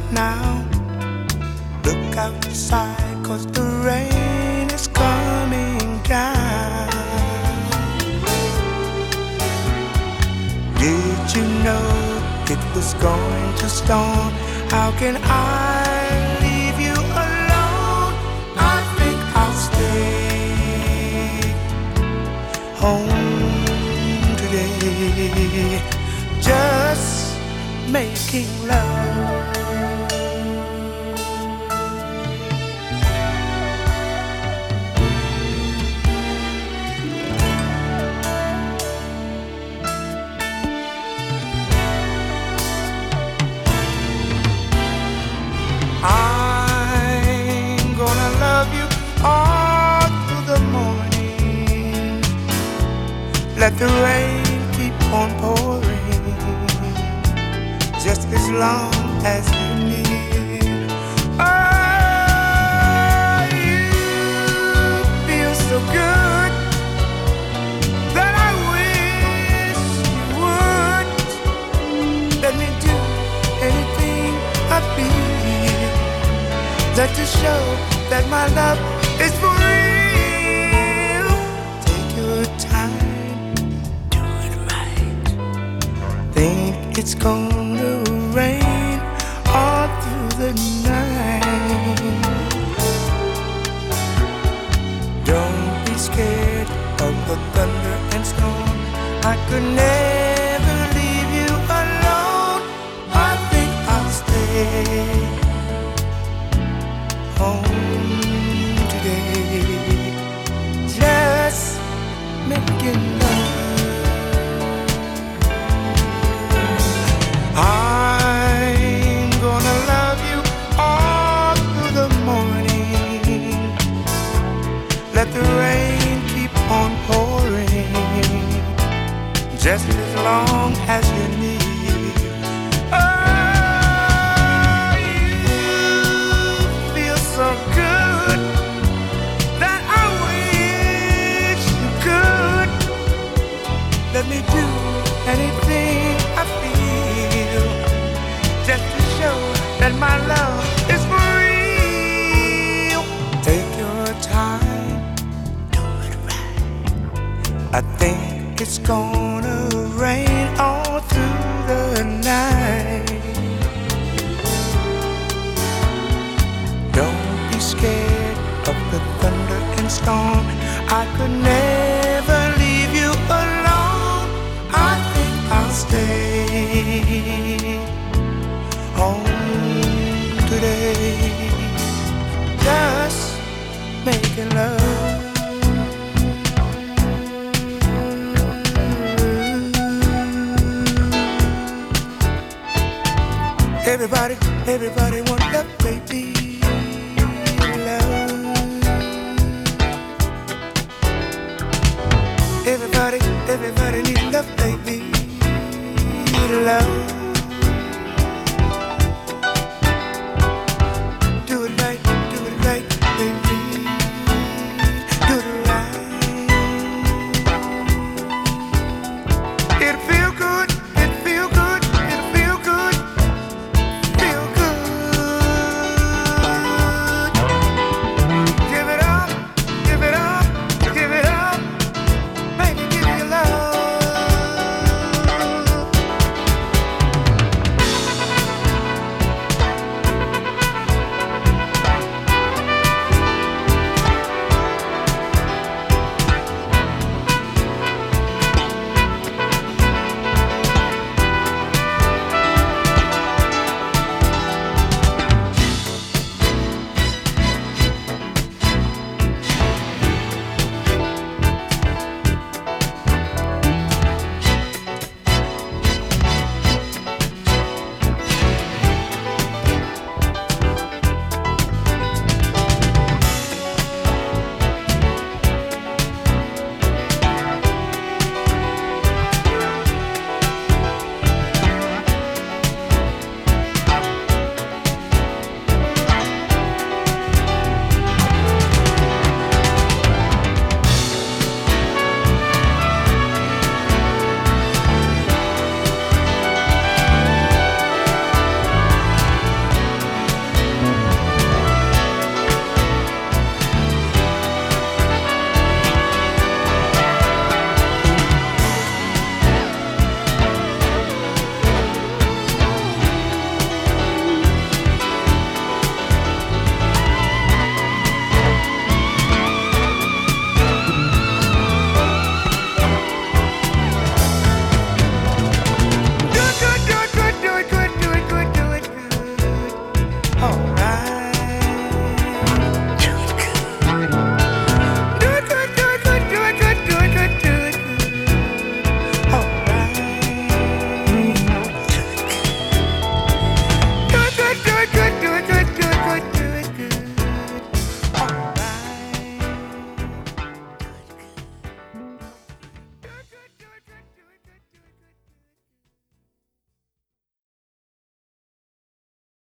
now. Look outside, 'cause the rain is coming down. Did you know it was going to storm? How can I leave you alone? I think I'll stay home today, just making love. I'm gonna love you all through the morning. Let the rain keep on pouring, just as long as you need. Oh, you feel so good that I wish you would. Let me do anything I feel, just to show that my love is for real. Take your time, do it right. Think it's gonna rain all through the night. Don't be scared of the thunder and storm. I could never leave you alone. I think I'll stay home today, just making love. I'm gonna love you all through the morning. Let the rain keep on pouring, just as long as you need. Oh, you feel so good that I wish you could. Let me do anything I feel, just to show that my love is for real. Take your time, do it right. I think it's gonna rain all through the night. Don't be scared of the thunder and storm. I could never leave you alone. I think I'll stay home today, just making love. Everybody, everybody want that baby love. Everybody, everybody need love, baby love.